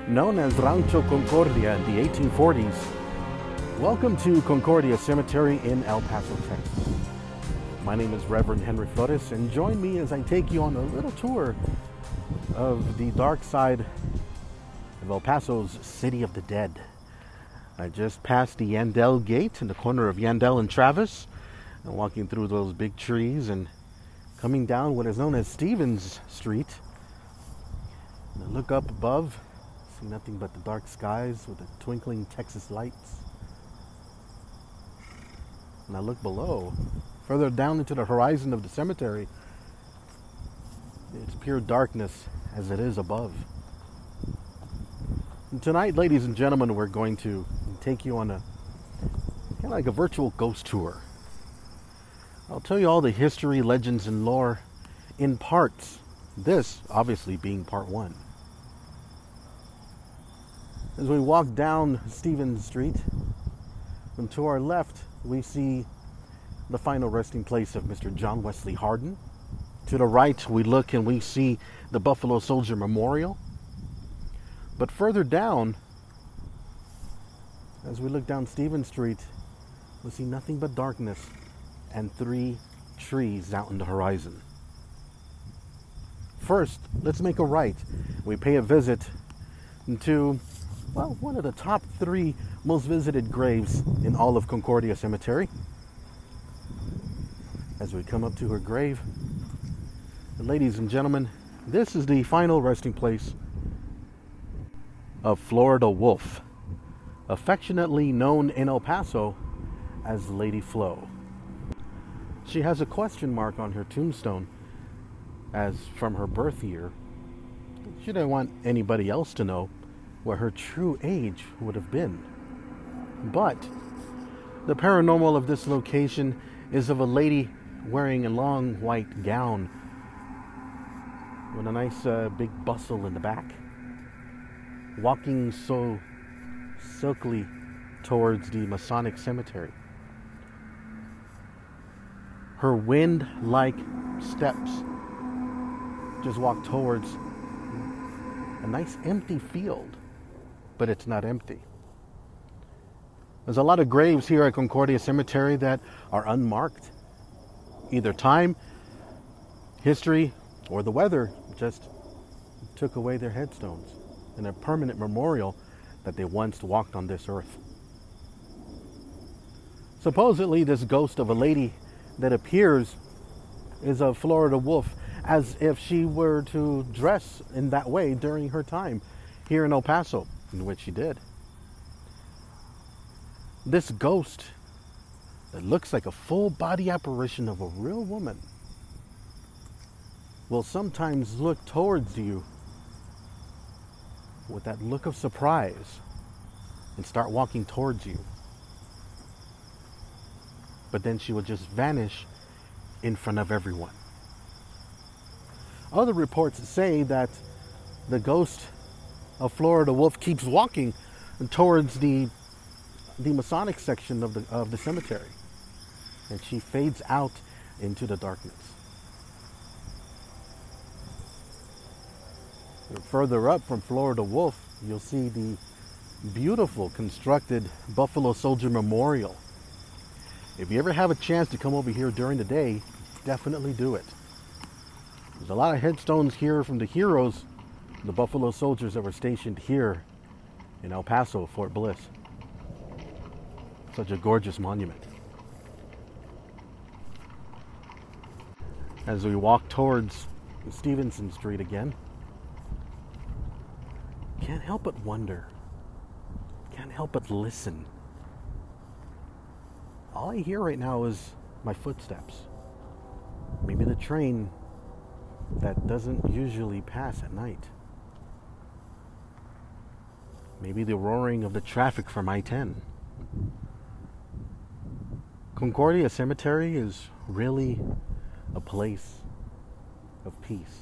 known as Rancho Concordia in the 1840s. Welcome to Concordia Cemetery in El Paso, Texas. My name is Reverend Henry Flores, and join me as I take you on a little tour of the dark side of El Paso's City of the Dead. I just passed the Yandell Gate in the corner of Yandell and Travis, and walking through those big trees and coming down what is known as Stevens Street. And I look up above, see nothing but the dark skies with the twinkling Texas lights. And I look below, further down into the horizon of the cemetery. It's pure darkness as it is above. And tonight, ladies and gentlemen, we're going to take you on a kind of like a virtual ghost tour. I'll tell you all the history, legends, and lore in parts. This, obviously, being part one. As we walk down Stevens Street, and to our left, we see the final resting place of Mr. John Wesley Hardin. To the right, we look and we see the Buffalo Soldier Memorial. But further down, as we look down Stevens Street, we see nothing but darkness and 3 trees out in the horizon. First, let's make a right. We pay a visit to, well, one of the top 3 most visited graves in all of Concordia Cemetery. As we come up to her grave, ladies and gentlemen, this is the final resting place of Florida Wolf, affectionately known in El Paso as Lady Flo. She has a question mark on her tombstone as from her birth year. She didn't want anybody else to know what her true age would have been. But the paranormal of this location is of a lady wearing a long white gown with a nice big bustle in the back, walking so silkily towards the Masonic cemetery. Her wind-like steps just walk towards a nice empty field, but it's not empty. There's a lot of graves here at Concordia Cemetery that are unmarked. Either time, history, or the weather just took away their headstones and a permanent memorial that they once walked on this earth. Supposedly, this ghost of a lady that appears is a Florida Wolf, as if she were to dress in that way during her time here in El Paso, in which she did. This ghost that looks like a full body apparition of a real woman will sometimes look towards you with that look of surprise and start walking towards you. But then she will just vanish in front of everyone. Other reports say that the ghost of Florida Wolf keeps walking towards the Masonic section of the cemetery, and she fades out into the darkness. Further up from Florida Wolf, you'll see the beautiful constructed Buffalo Soldier Memorial. If you ever have a chance to come over here during the day, definitely do it. There's a lot of headstones here from the heroes, the Buffalo Soldiers that were stationed here in El Paso, Fort Bliss. Such a gorgeous monument. As we walk towards Stevenson Street again, can't help but wonder, can't help but listen. All I hear right now is my footsteps. Maybe the train that doesn't usually pass at night. Maybe the roaring of the traffic from I-10. Concordia Cemetery is really a place of peace.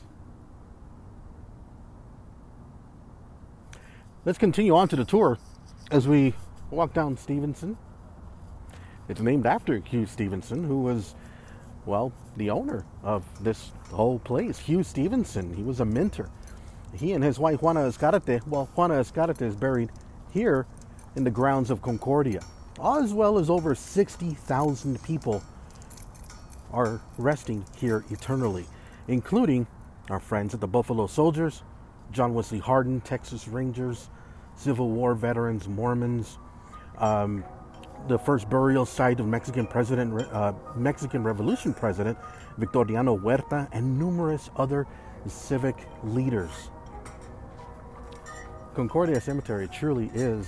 Let's continue on to the tour as we walk down Stevenson. It's named after Hugh Stevenson, who was, well, the owner of this whole place. Hugh Stevenson, he was a minter. He and his wife Juana Escarate, Juana Escarate is buried here in the grounds of Concordia, as well as over 60,000 people are resting here eternally, including our friends at the Buffalo Soldiers, John Wesley Hardin, Texas Rangers, Civil War veterans, Mormons, the first burial site of Mexican Revolution president Victoriano Huerta, and numerous other civic leaders. Concordia Cemetery truly is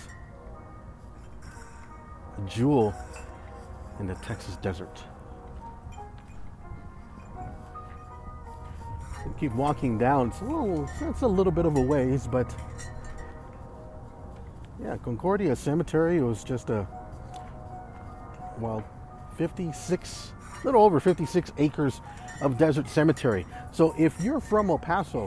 a jewel in the Texas desert. Keep walking down. It's a little bit of a ways, but yeah, Concordia Cemetery was just a little over 56 acres of desert cemetery. So if you're from El Paso,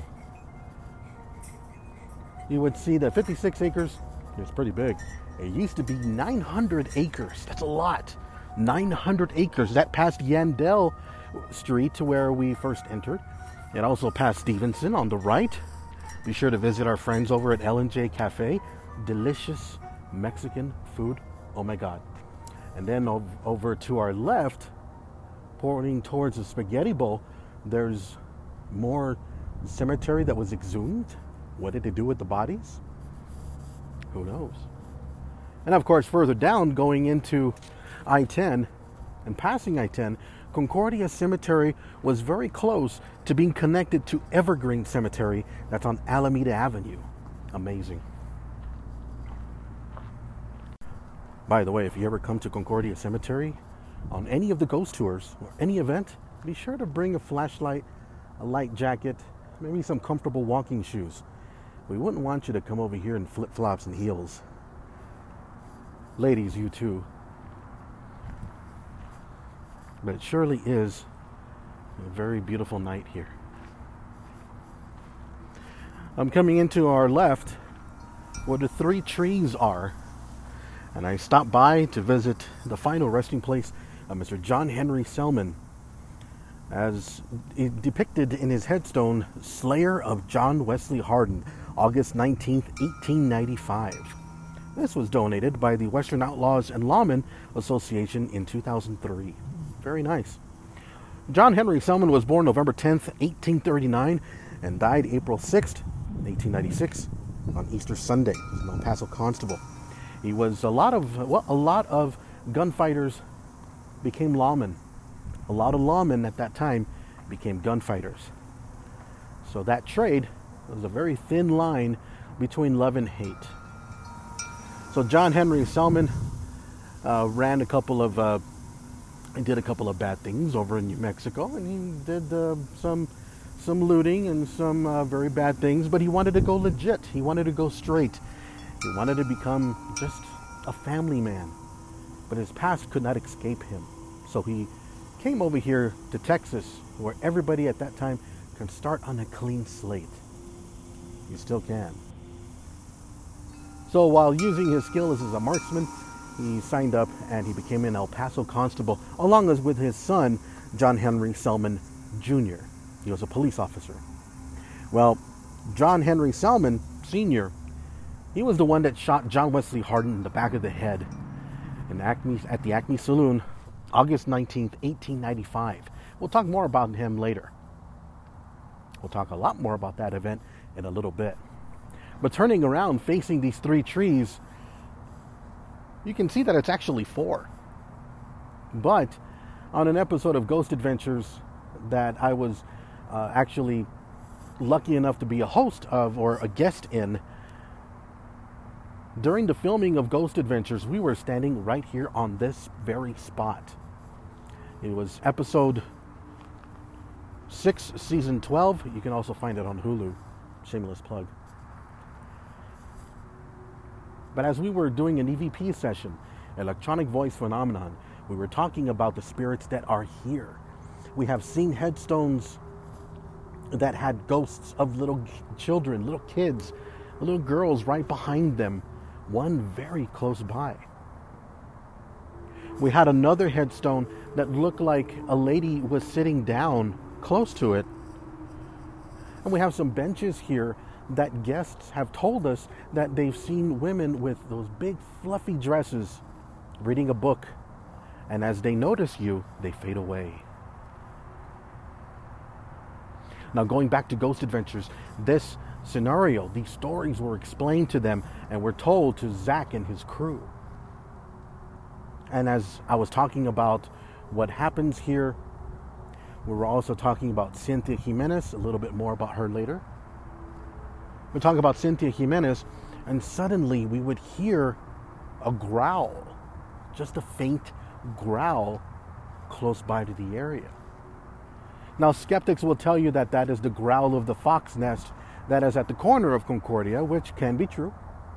you would see that 56 acres is pretty big. It used to be 900 acres. That's a lot. 900 acres. That passed Yandell Street to where we first entered. It also passed Stevenson on the right. Be sure to visit our friends over at L&J Cafe. Delicious Mexican food. Oh my God. And then over to our left, pointing towards the Spaghetti Bowl, there's more cemetery that was exhumed. What did they do with the bodies? Who knows? And of course, further down, going into I-10 and passing I-10, Concordia Cemetery was very close to being connected to Evergreen Cemetery that's on Alameda Avenue. Amazing. By the way, if you ever come to Concordia Cemetery on any of the ghost tours or any event, be sure to bring a flashlight, a light jacket, maybe some comfortable walking shoes. We wouldn't want you to come over here in flip-flops and heels. Ladies, you too. But it surely is a very beautiful night here. I'm coming into our left where the three trees are, and I stopped by to visit the final resting place of Mr. John Henry Selman, as depicted in his headstone, Slayer of John Wesley Hardin, August 19th, 1895. This was donated by the Western Outlaws and Lawmen Association in 2003. Very nice. John Henry Selman was born November 10th, 1839, and died April 6th, 1896, on Easter Sunday. He's an El Paso constable. He was a lot of gunfighters became lawmen. A lot of lawmen at that time became gunfighters. So that trade was a very thin line between love and hate. So John Henry Selman did a couple of bad things over in New Mexico, and he did some looting and some very bad things, but he wanted to go legit. He wanted to go straight. He wanted to become just a family man, but his past could not escape him. So he came over here to Texas, where everybody at that time can start on a clean slate. You still can. So while using his skills as a marksman, he signed up and he became an El Paso constable, along with his son, John Henry Selman Jr. He was a police officer. Well, John Henry Selman Sr., he was the one that shot John Wesley Hardin in the back of the head at the Acme Saloon, August 19th, 1895. We'll talk more about him later. We'll talk a lot more about that event in a little bit. But turning around, facing these three trees, you can see that it's actually four. But on an episode of Ghost Adventures that I was actually lucky enough to be a host of, or a guest in, during the filming of Ghost Adventures, we were standing right here on this very spot. It was episode 6, season 12. You can also find it on Hulu. Shameless plug. But as we were doing an EVP session, electronic voice phenomenon, we were talking about the spirits that are here. We have seen headstones that had ghosts of little children, little kids, little girls right behind them, one very close by. We had another headstone that looked like a lady was sitting down close to it. And we have some benches here that guests have told us that they've seen women with those big fluffy dresses reading a book. And as they notice you, they fade away. Now, going back to Ghost Adventures, this scenario, these stories were explained to them and were told to Zach and his crew. And as I was talking about what happens here, we were also talking about Cynthia Jimenez, a little bit more about her later. We're talking about Cynthia Jimenez, and suddenly we would hear a growl, just a faint growl close by to the area. Now, skeptics will tell you that that is the growl of the fox nest that is at the corner of Concordia, which can be true.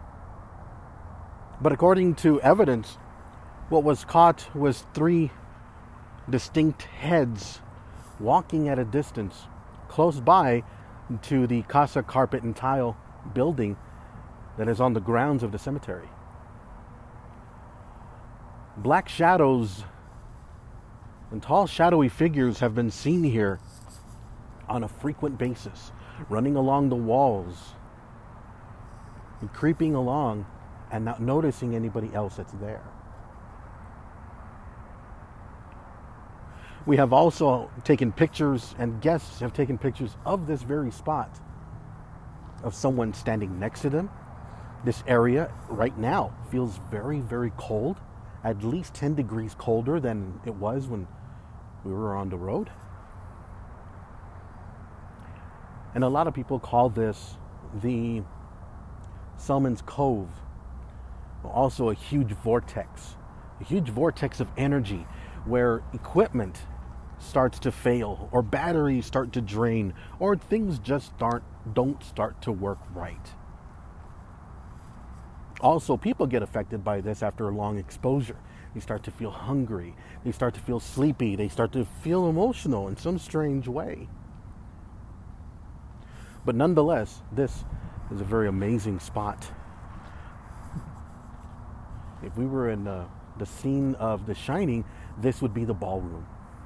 But according to evidence, what was caught was 3 distinct heads walking at a distance close by to the Casa Carpet and Tile building that is on the grounds of the cemetery. Black shadows and tall shadowy figures have been seen here on a frequent basis, running along the walls, and creeping along and not noticing anybody else that's there. We have also taken pictures, and guests have taken pictures of this very spot, of someone standing next to them. This area right now feels very, very cold, at least 10 degrees colder than it was when we were on the road. And a lot of people call this the Selman's Cove, also a huge vortex of energy where equipment starts to fail, or batteries start to drain, or things just don't start to work right. Also, people get affected by this after a long exposure. They start to feel hungry. They start to feel sleepy. They start to feel emotional in some strange way. But nonetheless, this is a very amazing spot. If we were in the scene of The Shining, this would be the ballroom.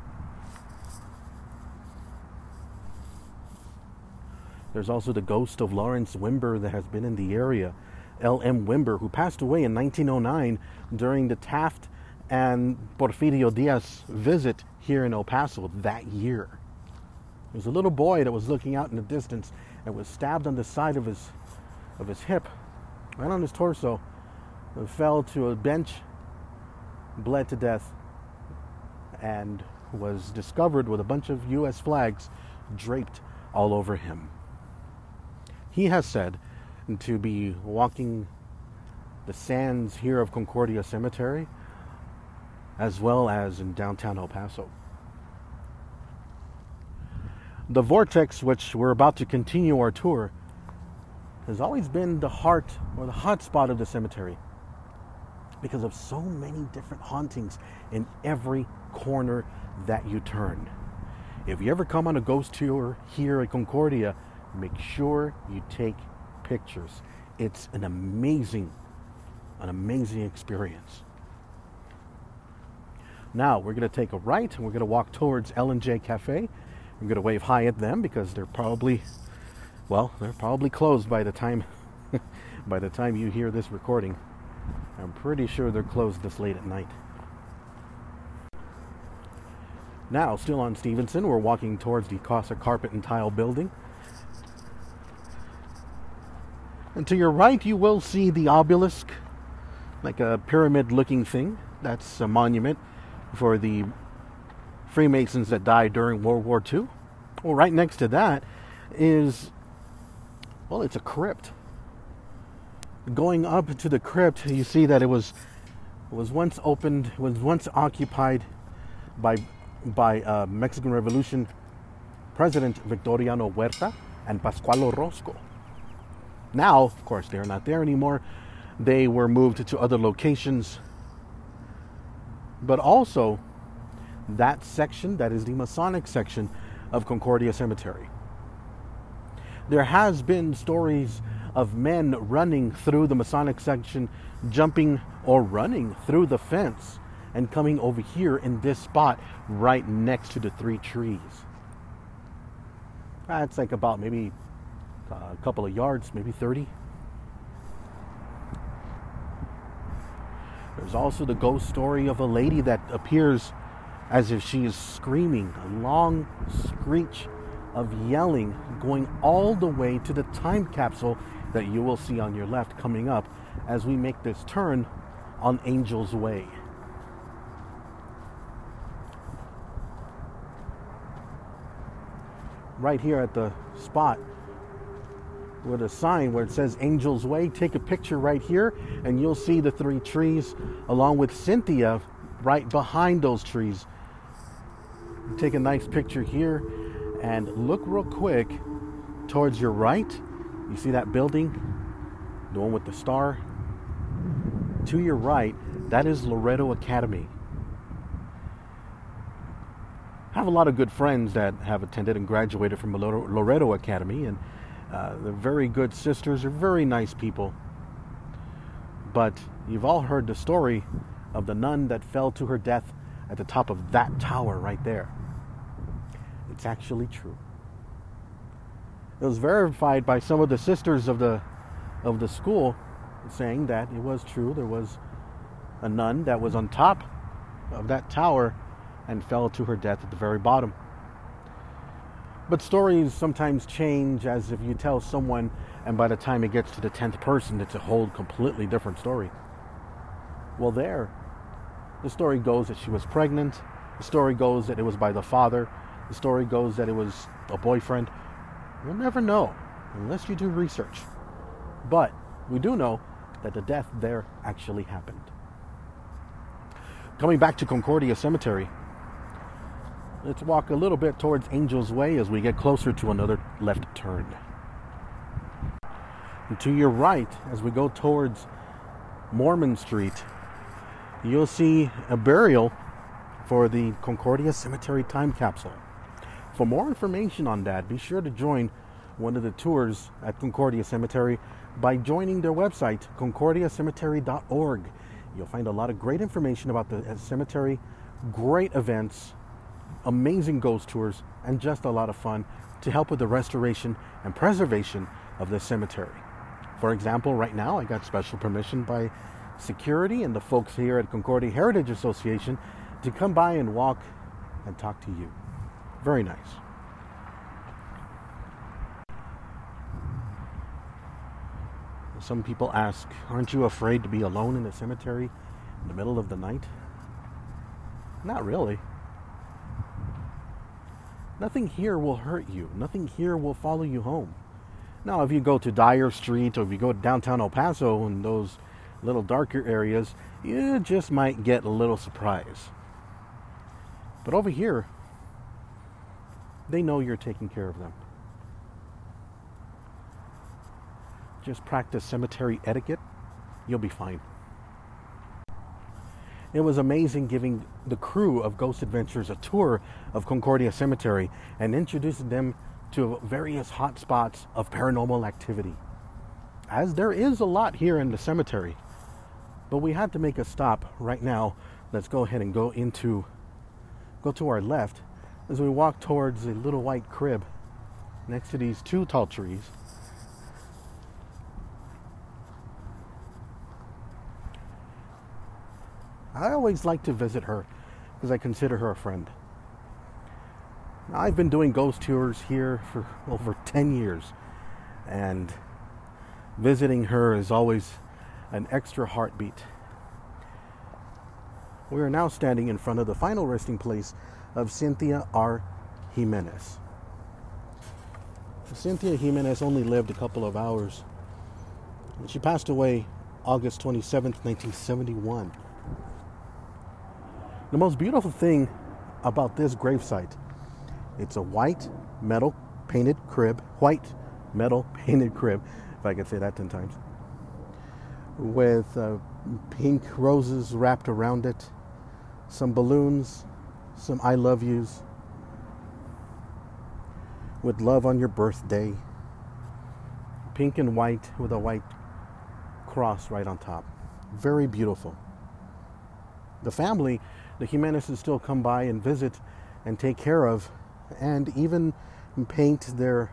There's also the ghost of Lawrence Wimber that has been in the area. L.M. Wimber, who passed away in 1909 during the Taft and Porfirio Diaz visit here in El Paso that year. There was a little boy that was looking out in the distance and was stabbed on the side of his hip, right on his torso, and fell to a bench, bled to death, and was discovered with a bunch of U.S. flags draped all over him. He has said to be walking the sands here of Concordia Cemetery, as well as in downtown El Paso. The vortex, which we're about to continue our tour, has always been the heart or the hot spot of the cemetery because of so many different hauntings in every corner that you turn. If you ever come on a ghost tour here at Concordia, make sure you take pictures. It's an amazing experience. Now we're going to take a right and we're going to walk towards L&J Cafe. I'm going to wave hi at them because they're probably closed by the time you hear this recording. I'm pretty sure they're closed this late at night. Now, still on Stevenson, we're walking towards the Casa Carpet and Tile building. And to your right, you will see the obelisk, like a pyramid-looking thing. That's a monument for the Freemasons that died during World War II. Well, right next to that is, it's a crypt. Going up to the crypt, you see that it was once opened, was once occupied by Mexican Revolution President Victoriano Huerta and Pascual Orozco. Now, of course, they're not there anymore. They were moved to other locations. But also, that section, that is the Masonic section of Concordia Cemetery. There has been stories of men running through the Masonic section, jumping or running through the fence and coming over here in this spot right next to the 3 trees. It's like about maybe a couple of yards, maybe 30. There's also the ghost story of a lady that appears as if she is screaming, a long screech of yelling, going all the way to the time capsule that you will see on your left coming up as we make this turn on Angel's Way. Right here at the spot with a sign where it says Angel's Way, take a picture right here and you'll see the 3 trees along with Cynthia right behind those trees. Take a nice picture here and look real quick towards your right. You see that building, the one with the star? To your right, that is Loretto Academy. I have a lot of good friends that have attended and graduated from Loretto Academy, and they're very good sisters. They're very nice people. But you've all heard the story of the nun that fell to her death at the top of that tower right there. It's actually true. It was verified by some of the sisters of the school, saying that it was true. There was a nun that was on top of that tower and fell to her death at the very bottom. But stories sometimes change, as if you tell someone and by the time it gets to the 10th person, it's a whole completely different story. Well, there, the story goes that she was pregnant. The story goes that it was by the father. The story goes that it was a boyfriend. You'll never know unless you do research. But we do know that the death there actually happened. Coming back to Concordia Cemetery, let's walk a little bit towards Angel's Way as we get closer to another left turn. And to your right, as we go towards Mormon Street, you'll see a burial for the Concordia Cemetery time capsule. For more information on that, be sure to join one of the tours at Concordia Cemetery by joining their website, concordiacemetery.org. You'll find a lot of great information about the cemetery, great events, amazing ghost tours, and just a lot of fun to help with the restoration and preservation of the cemetery. For example, right now I got special permission by security and the folks here at Concordia Heritage Association to come by and walk and talk to you. Very nice. Some people ask, aren't you afraid to be alone in the cemetery in the middle of the night? Not really. Nothing here will hurt you. Nothing here will follow you home. Now, if you go to Dyer Street or if you go to downtown El Paso and those little darker areas, you just might get a little surprise. But over here, they know you're taking care of them. Just practice cemetery etiquette. You'll be fine. It was amazing giving the crew of Ghost Adventures a tour of Concordia Cemetery and introducing them to various hot spots of paranormal activity. As there is a lot here in the cemetery. But we had to make a stop right now. Let's go ahead and go to our left as we walk towards a little white crib next to these 2 tall trees. I always like to visit her because I consider her a friend. Now, I've been doing ghost tours here for over 10 years, and visiting her is always an extra heartbeat. We are now standing in front of the final resting place of Cynthia R. Jimenez. Cynthia Jimenez only lived a couple of hours. She passed away August 27th, 1971. The most beautiful thing about this gravesite, it's a white metal painted crib, if I could say that 10 times, with pink roses wrapped around it, some balloons, some I love yous, with love on your birthday, pink and white with a white cross right on top. Very beautiful. The family, the Jimenezes, still come by and visit and take care of, and even paint their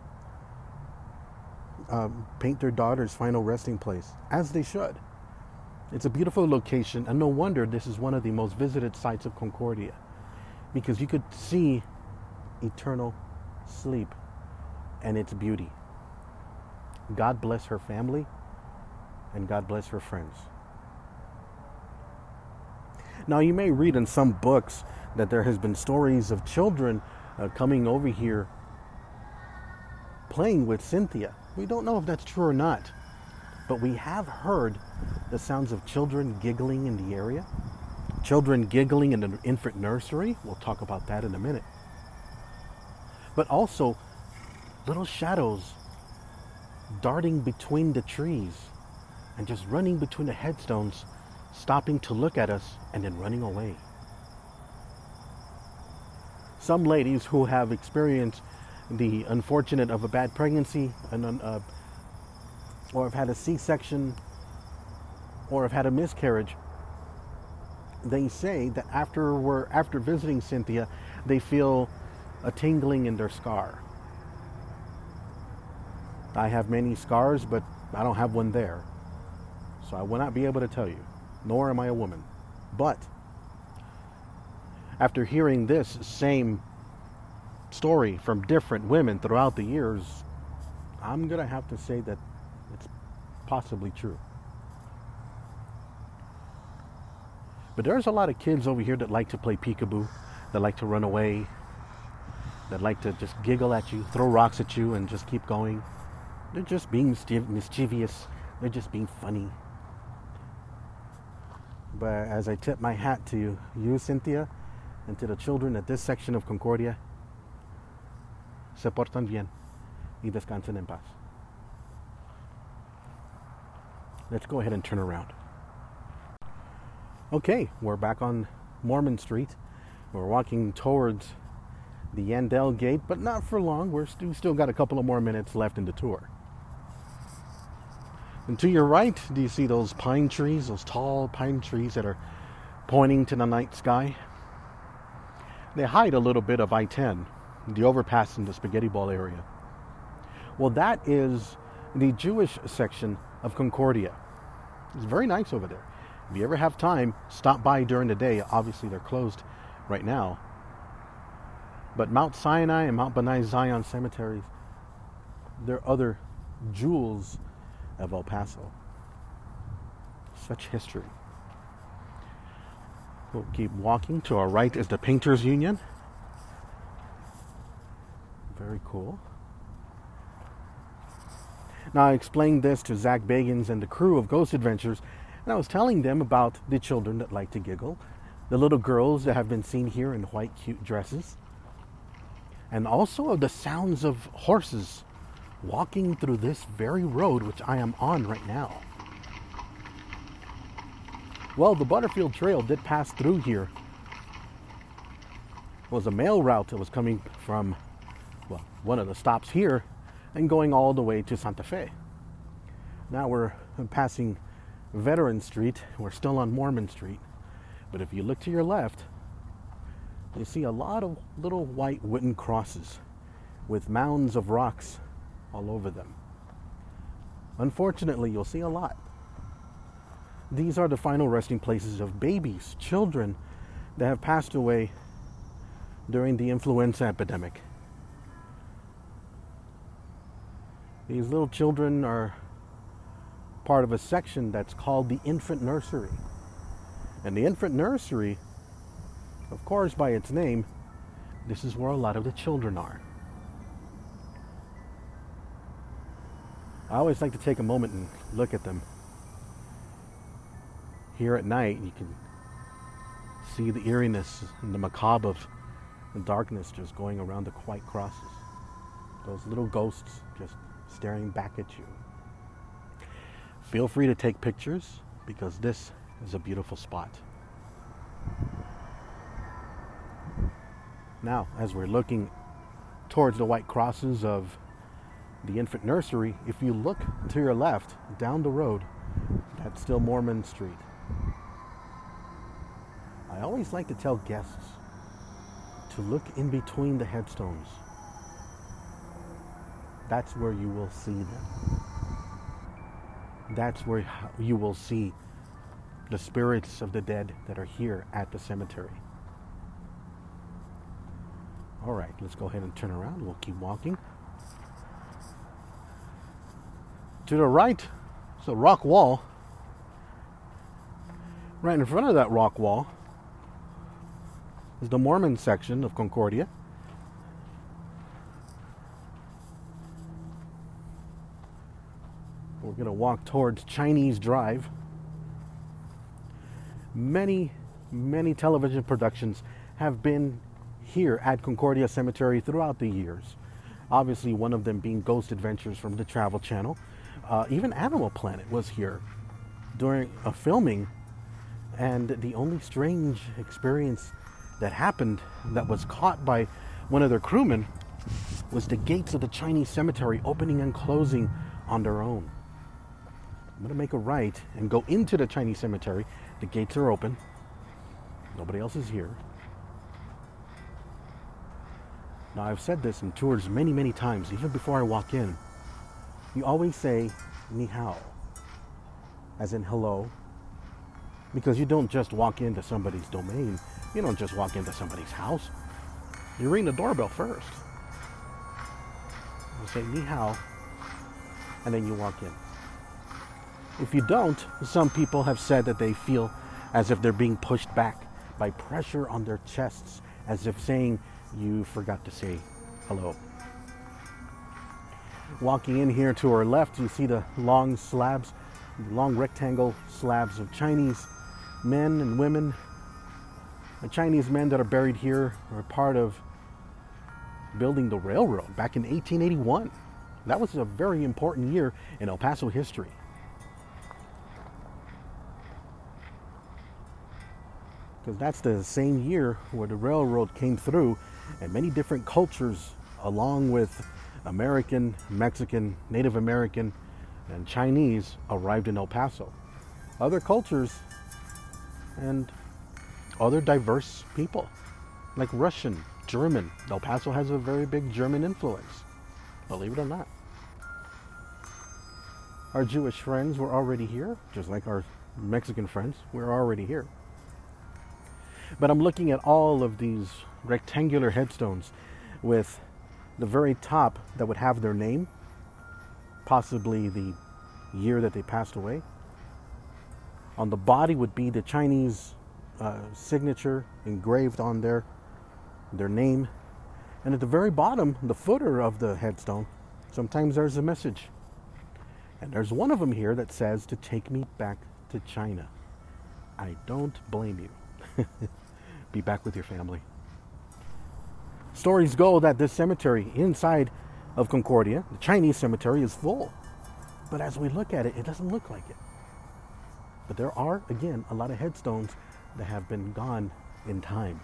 daughter's final resting place, as they should. It's a beautiful location, and no wonder this is one of the most visited sites of Concordia, because you could see eternal sleep and its beauty. God bless her family, and God bless her friends. Now, you may read in some books that there has been stories of children coming over here playing with Cynthia. We don't know if that's true or not, but we have heard the sounds of children giggling in the area. Children giggling in an infant nursery. We'll talk about that in a minute. But also little shadows darting between the trees and just running between the headstones, stopping to look at us and then running away. Some ladies who have experienced the unfortunate of a bad pregnancy or have had a C-section or have had a miscarriage, they say that after visiting Cynthia, they feel a tingling in their scar. I have many scars, but I don't have one there, so I will not be able to tell you, nor am I a woman. But after hearing this same story from different women throughout the years, I'm gonna have to say that it's possibly true. But there's a lot of kids over here that like to play peekaboo, that like to run away, that like to just giggle at you, throw rocks at you, and just keep going. They're just being mischievous. They're just being funny. But as I tip my hat to you, Cynthia, and to the children at this section of Concordia, se portan bien y descansen en paz. Let's go ahead and turn around. Okay, we're back on Mormon Street. We're walking towards the Yandell Gate, but not for long. We're still got a couple of more minutes left in the tour. And to your right, do you see those pine trees, those tall pine trees that are pointing to the night sky? They hide a little bit of I-10, the overpass in the Spaghetti Ball area. Well, that is the Jewish section of Concordia. It's very nice over there. If you ever have time, stop by during the day. Obviously, they're closed right now. But Mount Sinai and Mount B'nai Zion cemeteries, they're other jewels of El Paso. Such history. We'll keep walking. To our right is the Painters Union. Very cool. Now, I explained this to Zach Bagans and the crew of Ghost Adventures, and I was telling them about the children that like to giggle, the little girls that have been seen here in white, cute dresses, and also of the sounds of horses walking through this very road which I am on right now. Well, the Butterfield Trail did pass through here. It was a mail route that was coming from, well, one of the stops here and going all the way to Santa Fe. Now we're passing Veteran Street. We're still on Mormon Street. But if you look to your left, you see a lot of little white wooden crosses with mounds of rocks all over them. Unfortunately, you'll see a lot. These are the final resting places of babies, children that have passed away during the influenza epidemic. These little children are part of a section that's called the infant nursery. And the infant nursery, of course, by its name, this is where a lot of the children are. I always like to take a moment and look at them. Here at night, you can see the eeriness and the macabre of the darkness just going around the white crosses. Those little ghosts just staring back at you. Feel free to take pictures because this is a beautiful spot. Now, as we're looking towards the white crosses of the infant nursery, if you look to your left, down the road, that's still Mormon Street. I always like to tell guests to look in between the headstones that's where you will see them. That's where you will see the spirits of the dead that are here at the cemetery. All right, let's go ahead and turn around. We'll keep walking. To the right, it's a rock wall. Right in front of that rock wall is the Mormon section of Concordia. We're going to walk towards Chinese Drive. Many television productions have been here at Concordia Cemetery throughout the years. Obviously, one of them being Ghost Adventures from the Travel Channel. Even Animal Planet was here during a filming, and the only strange experience that happened that was caught by one of their crewmen was the gates of the Chinese cemetery opening and closing on their own. I'm going to make a right and go into the Chinese cemetery. The gates are open. Nobody else is here. Now, I've said this in tours many times, even before I walk in. You always say, ni hao, as in hello, because you don't just walk into somebody's domain. You don't just walk into somebody's house. You ring the doorbell first. You say ni hao, and then you walk in. If you don't, some people have said that they feel as if they're being pushed back by pressure on their chests, as if saying you forgot to say hello. Walking in here to our left, you see the long slabs, long rectangle slabs of Chinese men and women. The Chinese men that are buried here are part of building the railroad back in 1881. That was a very important year in El Paso history. Because that's the same year where the railroad came through and many different cultures, along with American, Mexican, Native American, and Chinese, arrived in El Paso. Other cultures and other diverse people, like Russian, German. El Paso has a very big German influence, believe it or not. Our Jewish friends were already here, just like our Mexican friends were already here. But I'm looking at all of these rectangular headstones with the very top that would have their name, possibly the year that they passed away. On the body would be the Chinese signature engraved on there, their name. And at the very bottom, the footer of the headstone, sometimes there's a message. And there's one of them here that says to take me back to China. I don't blame you. Be back with your family. Stories go that this cemetery inside of Concordia, the Chinese cemetery, is full. But as we look at it, it doesn't look like it. But there are, again, a lot of headstones that have been gone in time.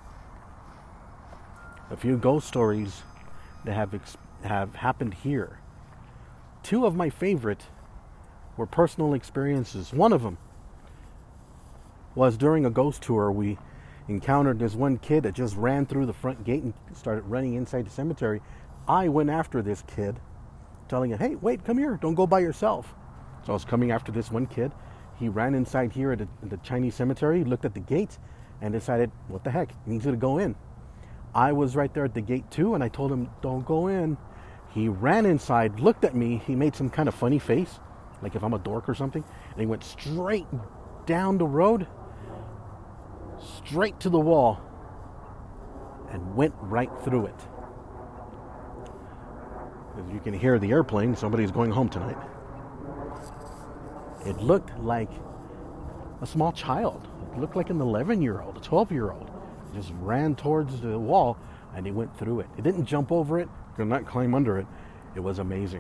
A few ghost stories that have happened here. Two of my favorite were personal experiences. One of them was during a ghost tour. We encountered this one kid that just ran through the front gate and started running inside the cemetery. I went after this kid, telling him, hey, wait, come here, don't go by yourself. So I was coming after this one kid. He ran inside here at the Chinese cemetery, looked at the gate, and decided, what the heck, he needs to go in. I was right there at the gate too, and I told him, don't go in. He ran inside, looked at me, he made some kind of funny face, like if I'm a dork or something, and he went straight down the road, straight to the wall, and went right through it. As you can hear the airplane, somebody's going home tonight. It looked like a small child. It looked like an 11-year-old, a 12-year-old. Just ran towards the wall, and he went through it. It didn't jump over it, could not climb under it. It was amazing.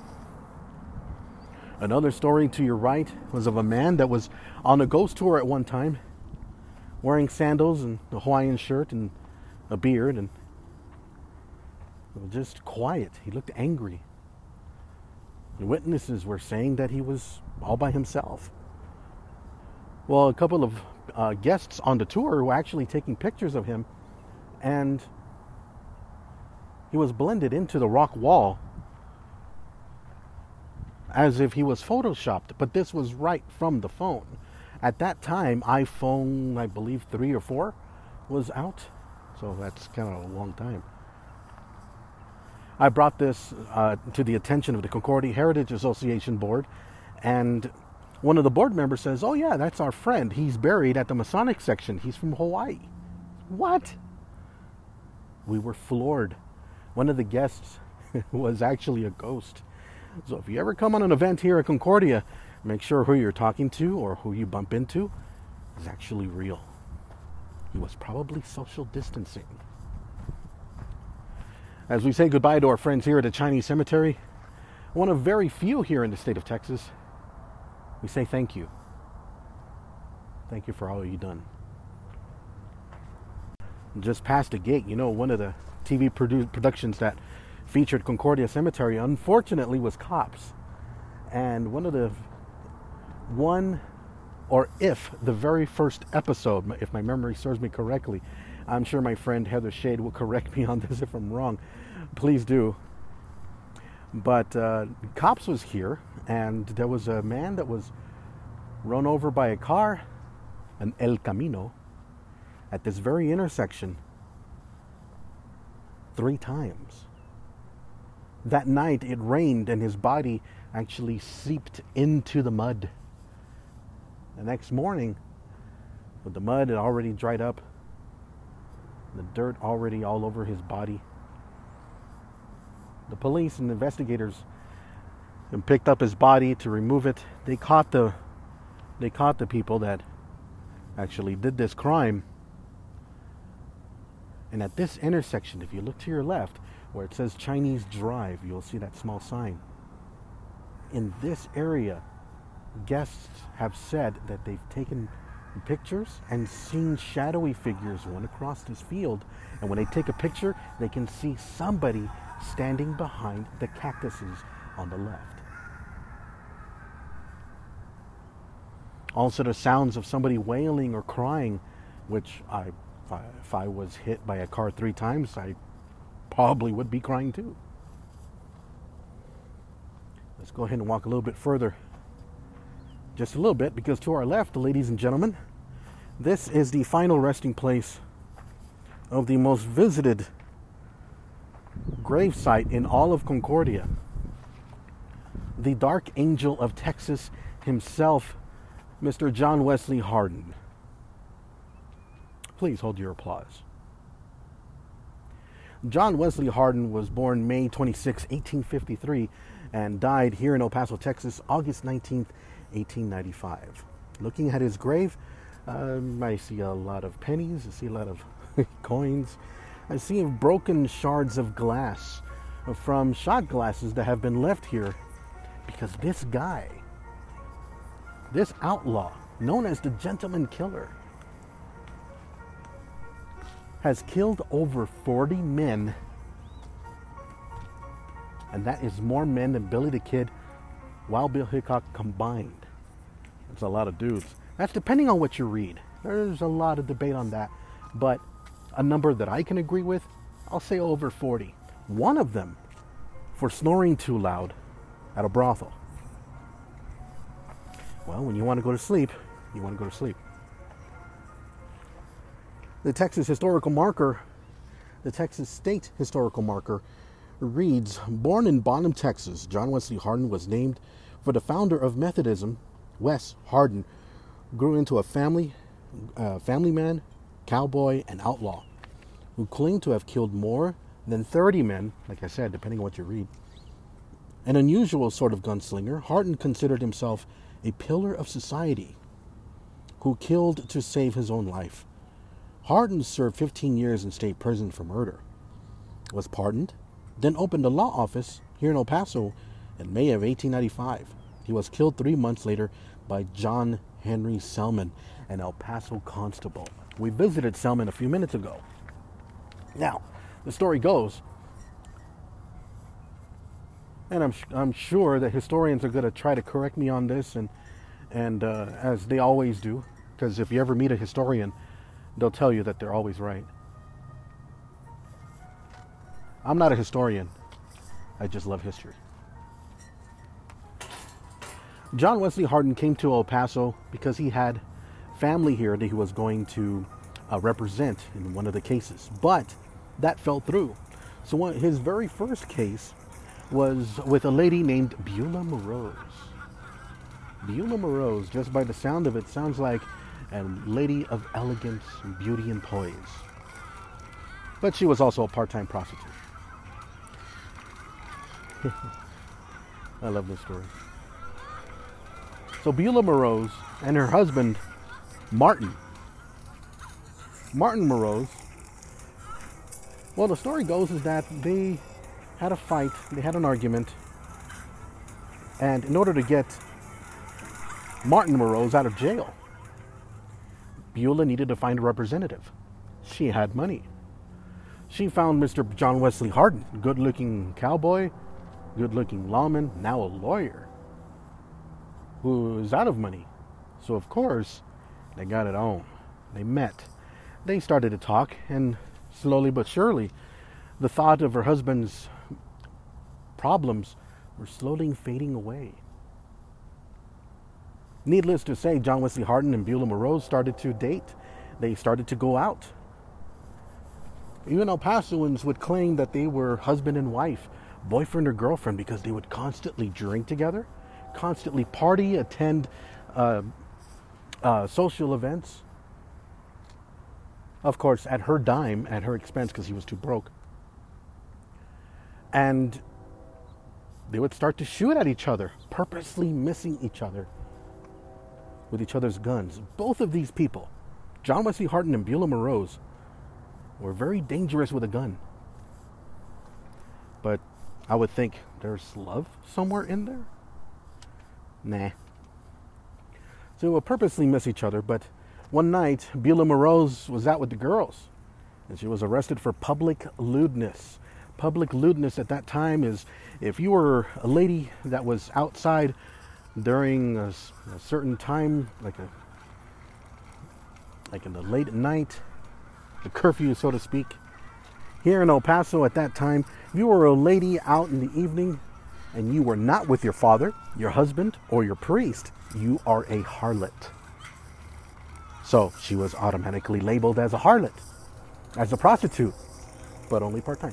Another story to your right was of a man that was on a ghost tour at one time, wearing sandals and a Hawaiian shirt and a beard, and just quiet. He looked angry. The witnesses were saying that he was all by himself. Well, a couple of guests on the tour were actually taking pictures of him, and he was blended into the rock wall as if he was photoshopped, but this was right from the phone. At that time, iPhone, I believe 3 or 4 was out, so that's kind of a long time. I brought this to the attention of the Concordia Heritage Association board, and one of the board members says, "Oh yeah, that's our friend. He's buried at the Masonic section. He's from Hawaii." What? We were floored. One of the guests was actually a ghost. So if you ever come on an event here at Concordia, make sure who you're talking to or who you bump into is actually real. He was probably social distancing. As we say goodbye to our friends here at the Chinese Cemetery, one of very few here in the state of Texas, we say thank you. Thank you for all you've done. Just past the gate, one of the TV productions that featured Concordia Cemetery, unfortunately, was Cops. And the very first episode, if my memory serves me correctly, I'm sure my friend Heather Shade will correct me on this if I'm wrong. Please do. But Cops was here, and there was a man that was run over by a car, an El Camino, at this very intersection 3 times. That night it rained and his body actually seeped into the mud. The next morning, with the mud had already dried up, the dirt already all over his body, the police and investigators picked up his body to remove it. They caught the people that actually did this crime. And at this intersection, if you look to your left, where it says Chinese Drive, you'll see that small sign. In this area, guests have said that they've taken pictures and seen shadowy figures run across this field. And when they take a picture, they can see somebody standing behind the cactuses on the left. Also, the sounds of somebody wailing or crying, which if I was hit by a car 3 times, I probably would be crying too. Let's go ahead and walk a little bit further. Just a little bit, because to our left, ladies and gentlemen, this is the final resting place of the most visited grave site in all of Concordia. The Dark Angel of Texas himself, Mr. John Wesley Hardin. Please hold your applause. John Wesley Hardin was born May 26, 1853, and died here in El Paso, Texas, August 19th, 1895. Looking at his grave, I see a lot of pennies, I see a lot of coins, I see broken shards of glass from shot glasses that have been left here because this guy, this outlaw, known as the Gentleman Killer, has killed over 40 men, and that is more men than Billy the Kid, Wild Bill Hickok combined. That's a lot of dudes. That's depending on what you read. There's a lot of debate on that, but a number that I can agree with, I'll say over 40. One of them for snoring too loud at a brothel. Well, when you want to go to sleep, you want to go to sleep. The Texas historical marker, the Texas State historical marker, reads, born in Bonham, Texas, John Wesley Hardin was named for the founder of Methodism. Wes Hardin grew into a family man, cowboy, and outlaw who claimed to have killed more than 30 men, like I said, depending on what you read. An unusual sort of gunslinger, Hardin considered himself a pillar of society who killed to save his own life. Hardin served 15 years in state prison for murder, was pardoned, then opened a law office here in El Paso in May of 1895. He was killed 3 months later by John Henry Selman, an El Paso constable. We visited Selman a few minutes ago. Now, the story goes, and I'm sure that historians are going to try to correct me on this, and as they always do, because if you ever meet a historian, they'll tell you that they're always right. I'm not a historian. I just love history. John Wesley Hardin came to El Paso because he had family here that he was going to represent in one of the cases. But that fell through. So his very first case was with a lady named Beulah Moroz. Beulah Moroz, just by the sound of it, sounds like a lady of elegance, beauty, and poise. But she was also a part-time prostitute. I love this story. So Beulah Moroz and her husband, Martin Moroz, well, the story goes is that they had a fight, they had an argument, and in order to get Martin Moroz out of jail, Beulah needed to find a representative. She had money. She found Mr. John Wesley Hardin, good-looking cowboy, good-looking lawman, now a lawyer, who is out of money. So, of course, they got it on. They met. They started to talk, and slowly but surely, the thought of her husband's problems were slowly fading away. Needless to say, John Wesley Hardin and Beulah Moroz started to date. They started to go out. Even El Pasoans would claim that they were husband and wife, boyfriend or girlfriend, because they would constantly drink together, constantly party, attend social events. Of course, at her dime, at her expense, because he was too broke. And they would start to shoot at each other, purposely missing each other with each other's guns. Both of these people, John Wesley Hardin and Beulah Moroz, were very dangerous with a gun. But I would think there's love somewhere in there. Nah. So they would purposely miss each other, but one night, Beulah Moroz was out with the girls, and she was arrested for public lewdness. Public lewdness at that time is if you were a lady that was outside during a certain time, like in the late night, the curfew, so to speak. Here in El Paso at that time, if you were a lady out in the evening and you were not with your father, your husband, or your priest, you are a harlot. So she was automatically labeled as a harlot, as a prostitute, but only part-time.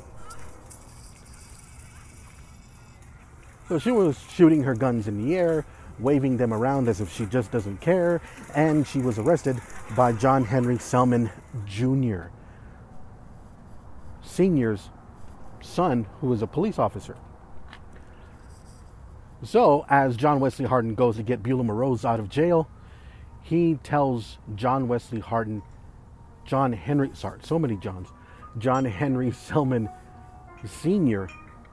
So she was shooting her guns in the air, waving them around as if she just doesn't care, and she was arrested by John Henry Selman Jr., Sr.'s son, who was a police officer. So, as John Wesley Hardin goes to get Beulah Moroz out of jail, he tells John Wesley Hardin, John Henry Selman Sr.,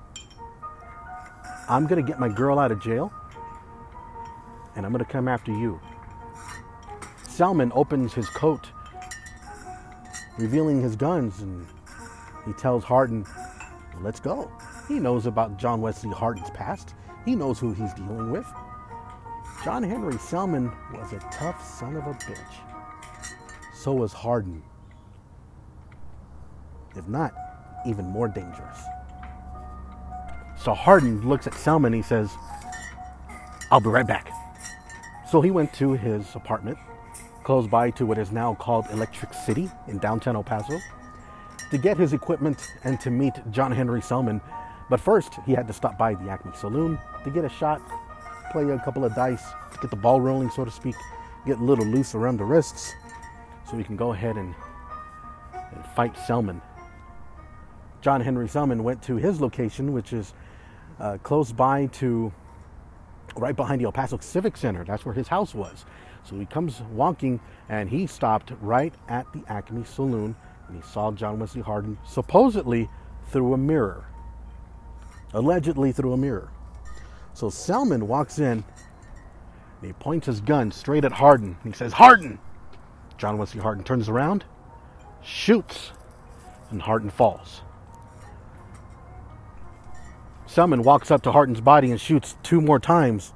I'm going to get my girl out of jail, and I'm going to come after you. Selman opens his coat, revealing his guns, and he tells Hardin, let's go. He knows about John Wesley Hardin's past. He knows who he's dealing with. John Henry Selman was a tough son of a bitch. So was Hardin. If not, even more dangerous. So Hardin looks at Selman and he says, I'll be right back. So he went to his apartment, close by to what is now called Electric City in downtown El Paso, to get his equipment and to meet John Henry Selman. But first, he had to stop by the Acme Saloon to get a shot, play a couple of dice, get the ball rolling, so to speak, get a little loose around the wrists, so he can go ahead and fight Selman. John Henry Selman went to his location, which is close by to, right behind the El Paso Civic Center. That's where his house was. So he comes walking, and he stopped right at the Acme Saloon, and he saw John Wesley Hardin supposedly through a mirror. Allegedly through a mirror. So Selman walks in, and he points his gun straight at Hardin. He says, Hardin! John Wesley Hardin turns around, shoots, and Hardin falls. Selman walks up to Hardin's body and shoots 2 more times.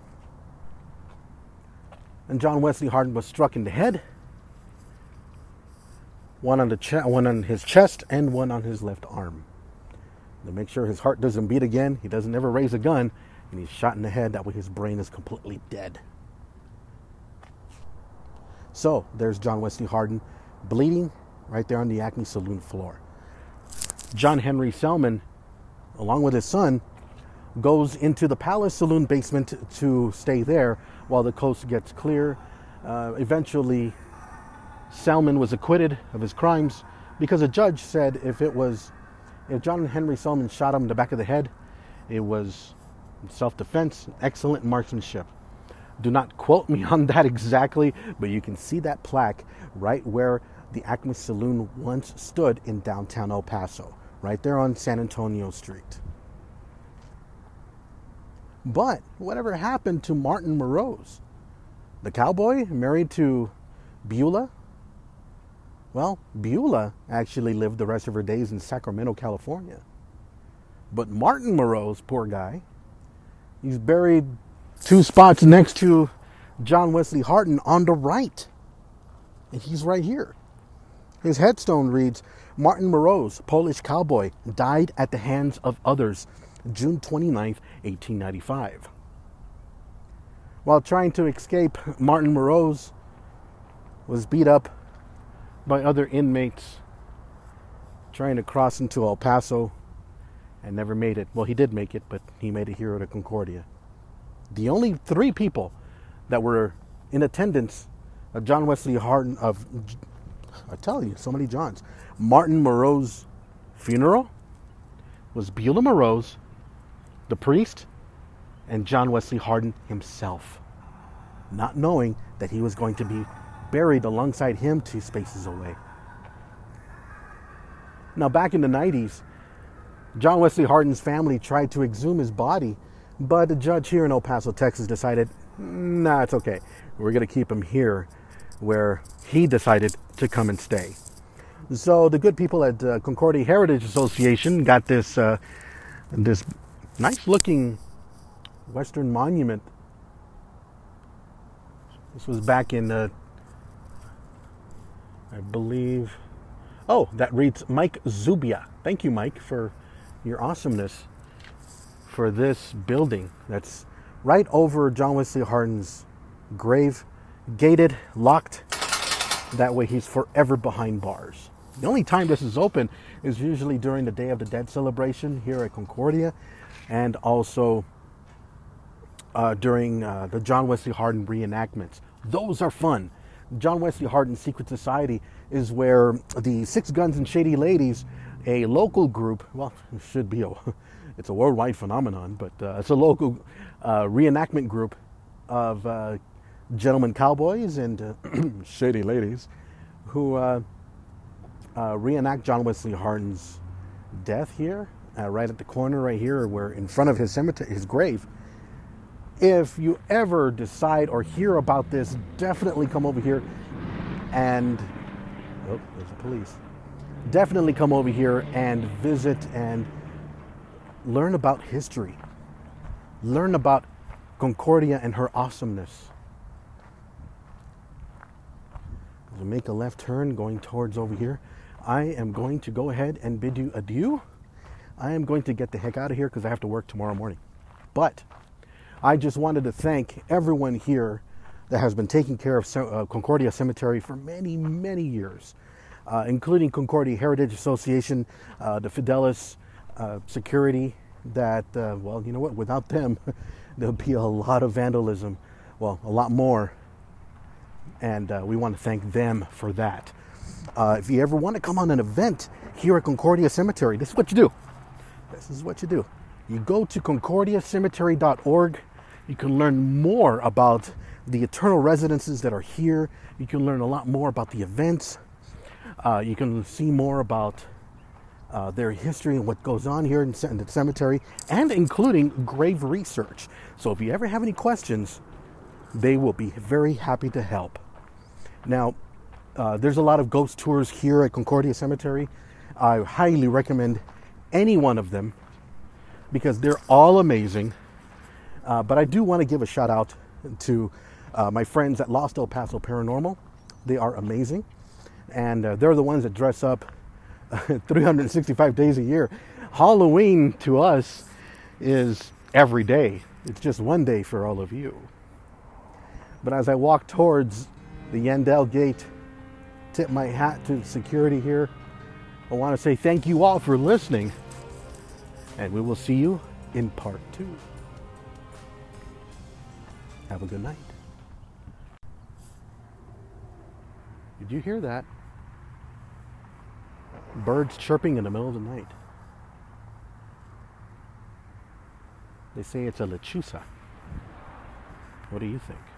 And John Wesley Hardin was struck in the head, one on his chest and one on his left arm. To make sure his heart doesn't beat again, he doesn't ever raise a gun, and he's shot in the head. That way his brain is completely dead. So there's John Wesley Hardin bleeding right there on the Acme Saloon floor. John Henry Selman, along with his son, goes into the Palace Saloon basement to stay there while the coast gets clear. Eventually, Selman was acquitted of his crimes because a judge said if John Henry Selman shot him in the back of the head, it was self-defense, excellent marksmanship. Do not quote me on that exactly, but you can see that plaque right where the Acme Saloon once stood in downtown El Paso, right there on San Antonio Street. But whatever happened to Martin Moroz? The cowboy married to Beulah? Well, Beulah actually lived the rest of her days in Sacramento, California. But Martin Moroz, poor guy, he's buried 2 spots next to John Wesley Hardin on the right. And he's right here. His headstone reads, Martin Moroz, Polish cowboy, died at the hands of others, June 29th, 1895. While trying to escape, Martin Moroz was beat up by other inmates trying to cross into El Paso and never made it. Well, he did make it, but he made it here to Concordia. The only 3 people that were in attendance of John Wesley Hardin, I tell you, so many Johns, Martin Moroz's funeral was Beulah Moroz, the priest, and John Wesley Hardin himself, not knowing that he was going to be buried alongside him 2 spaces away. Now, back in the 90s, John Wesley Hardin's family tried to exhume his body, but a judge here in El Paso, Texas decided, nah, it's okay. We're going to keep him here where he decided to come and stay. So the good people at Concordia Heritage Association got this nice-looking Western monument. This was back in, I believe, that reads Mike Zubia. Thank you, Mike, for your awesomeness for this building that's right over John Wesley Hardin's grave, gated, locked. That way he's forever behind bars. The only time this is open is usually during the Day of the Dead celebration here at Concordia, and also during the John Wesley Hardin reenactments. Those are fun. John Wesley Hardin Secret Society is where the Six Guns and Shady Ladies, a local group, well, it should be it's a worldwide phenomenon, but it's a local reenactment group of gentlemen cowboys and shady ladies who reenact John Wesley Hardin's death here, right at the corner right here, where in front of his cemetery, his grave. If you ever decide or hear about this, definitely come over here and, oh, there's the police. Definitely come over here and visit and learn about history. Learn about Concordia and her awesomeness. As we make a left turn going towards over here, I am going to go ahead and bid you adieu. I am going to get the heck out of here because I have to work tomorrow morning. But I just wanted to thank everyone here that has been taking care of Concordia Cemetery for many, many years, including Concordia Heritage Association, the Fidelis security that, well, you know what, without them, there'll be a lot of vandalism, well, a lot more, and we want to thank them for that. If you ever want to come on an event here at Concordia Cemetery, this is what you do. This is what you do. You go to concordiacemetery.org. You can learn more about the eternal residences that are here. You can learn a lot more about the events. You can see more about their history and what goes on here in the cemetery, and including grave research. So if you ever have any questions, they will be very happy to help. Now, there's a lot of ghost tours here at Concordia Cemetery. I highly recommend any one of them because they're all amazing. But I do want to give a shout out to my friends at Lost El Paso Paranormal. They are amazing. And they're the ones that dress up 365 days a year. Halloween to us is every day. It's just one day for all of you. But as I walk towards the Yandell Gate, tip my hat to security here, I want to say thank you all for listening. And we will see you in part 2. Have a good night. Did you hear that? Birds chirping in the middle of the night. They say it's a lechuza. What do you think?